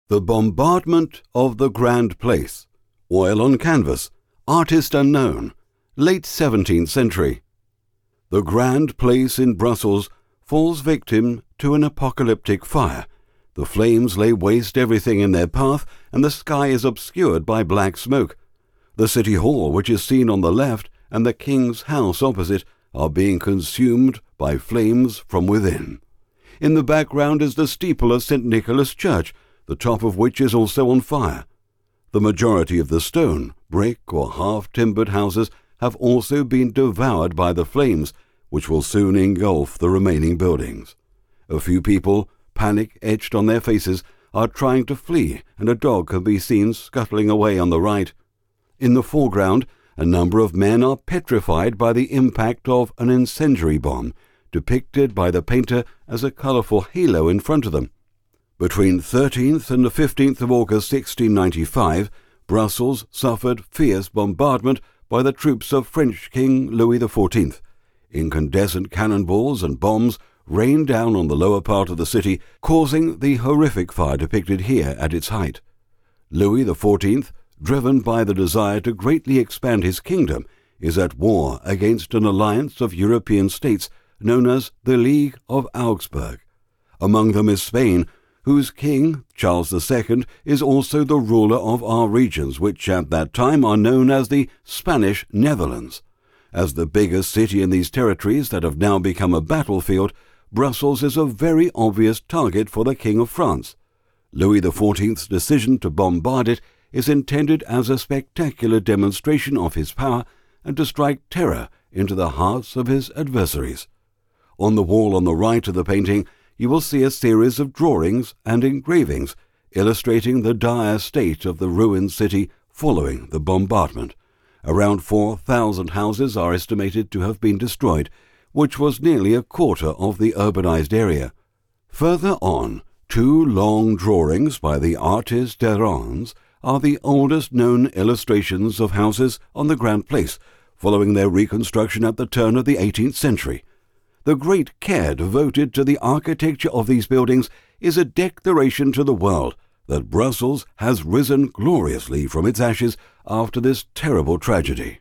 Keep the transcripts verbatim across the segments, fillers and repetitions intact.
The Bombardment of the Grand Place. Oil on canvas. Artist unknown. Late seventeenth century. The Grand Place in Brussels falls victim to an apocalyptic fire. The flames lay waste everything in their path, and the sky is obscured by black smoke. The City Hall, which is seen on the left, and the King's House opposite, are being consumed by flames from within. In the background is the steeple of Saint Nicholas Church, the top of which is also on fire. The majority of the stone, brick, or half-timbered houses have also been devoured by the flames, which will soon engulf the remaining buildings. A few people, panic etched on their faces, are trying to flee, and a dog can be seen scuttling away on the right. In the foreground, a number of men are petrified by the impact of an incendiary bomb, depicted by the painter as a colourful halo in front of them. Between thirteenth and the fifteenth of August sixteen ninety-five, Brussels suffered fierce bombardment by the troops of French King Louis the fourteenth. Incandescent cannonballs and bombs rained down on the lower part of the city, causing the horrific fire depicted here at its height. Louis the fourteenth, driven by the desire to greatly expand his kingdom, is at war against an alliance of European states known as the League of Augsburg. Among them is Spain, whose king, Charles the Second, is also the ruler of our regions, which at that time are known as the Spanish Netherlands. As the biggest city in these territories that have now become a battlefield, Brussels is a very obvious target for the King of France. Louis the fourteenth's decision to bombard it is intended as a spectacular demonstration of his power and to strike terror into the hearts of his adversaries. On the wall on the right of the painting, you will see a series of drawings and engravings illustrating the dire state of the ruined city following the bombardment. Around four thousand houses are estimated to have been destroyed, which was nearly a quarter of the urbanized area. Further on, two long drawings by the artist Derains are the oldest known illustrations of houses on the Grand Place, following their reconstruction at the turn of the eighteenth century. The great care devoted to the architecture of these buildings is a declaration to the world that Brussels has risen gloriously from its ashes after this terrible tragedy.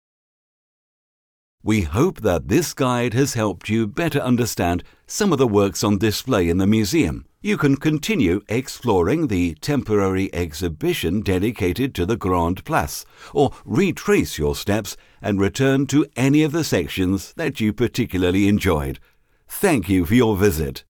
We hope that this guide has helped you better understand some of the works on display in the museum. You can continue exploring the temporary exhibition dedicated to the Grand Place, or retrace your steps and return to any of the sections that you particularly enjoyed. Thank you for your visit.